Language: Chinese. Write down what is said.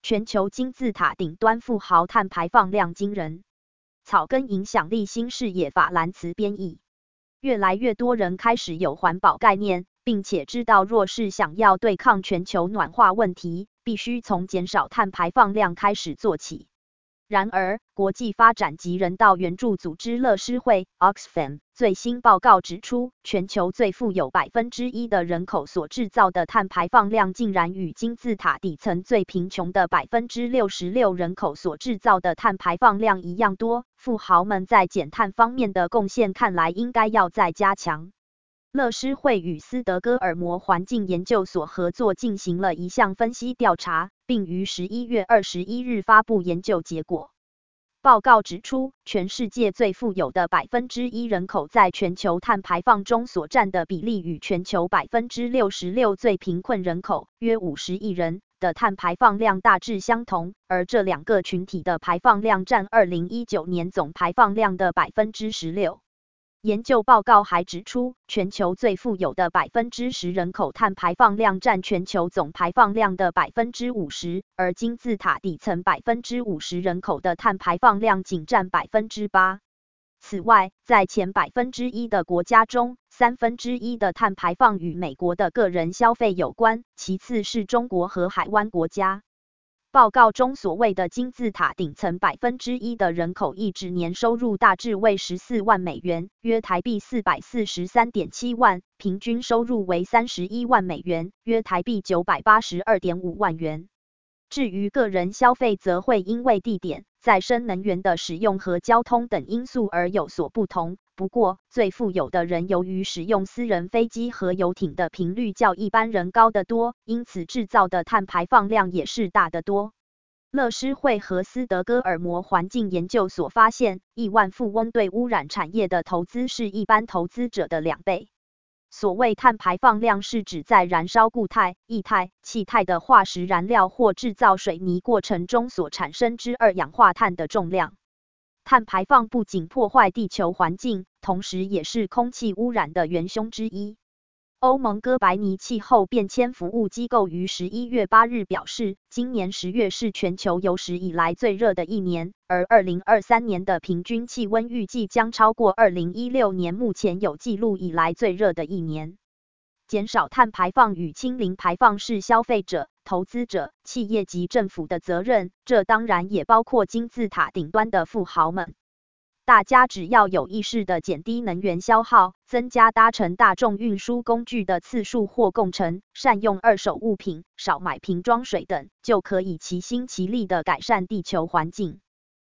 全球金字塔顶端富豪碳排放量惊人。草根影响力新视野法兰茨编译。越来越多人开始有环保概念，并且知道若是想要对抗全球暖化问题，必须从减少碳排放量开始做起。然而，国际发展及人道援助组织乐施会 Oxfam 最新报告指出，全球最富有1%的人口所制造的碳排放量竟然与金字塔底层最贫穷的66%人口所制造的碳排放量一样多。富豪们在减碳方面的贡献看来应该要再加强。乐施会与斯德哥尔摩环境研究所合作进行了一项分析调查，并于11月21日发布研究结果。报告指出，全世界最富有的1%人口在全球碳排放中所占的比例与全球66%最贫困人口约50亿人的碳排放量大致相同，而这两个群体的排放量占2019年总排放量的16%。研究报告还指出，全球最富有的10%人口碳排放量占全球总排放量的50%，而金字塔底层50%人口的碳排放量仅占8%。此外，在前1%的国家中，1/3的碳排放与美国的个人消费有关，其次是中国和海湾国家。报告中所谓的金字塔顶层1%的人口一指年收入大致为14万美元，约台币443.7万，平均收入为31万美元，约台币982.5万元。至于个人消费则会因为地点、再生能源的使用和交通等因素而有所不同。不过，最富有的人由于使用私人飞机和游艇的频率较一般人高得多，因此制造的碳排放量也是大得多。乐施会和斯德哥尔摩环境研究所发现，亿万富翁对污染产业的投资是一般投资者的2倍。所谓碳排放量是指在燃烧固态、液态、气态的化石燃料或制造水泥过程中所产生之二氧化碳的重量。碳排放不仅破坏地球环境，同时也是空气污染的元凶之一。欧盟哥白尼气候变迁服务机构于11月8日表示，今年10月是全球有史以来最热的一年，而2023年的平均气温预计将超过2016年目前有记录以来最热的一年。减少碳排放与清零排放是消费者、投资者、企业及政府的责任，这当然也包括金字塔顶端的富豪们。大家只要有意识地减低能源消耗，增加搭乘大众运输工具的次数或共乘，善用二手物品，少买瓶装水等，就可以齐心齐力地改善地球环境。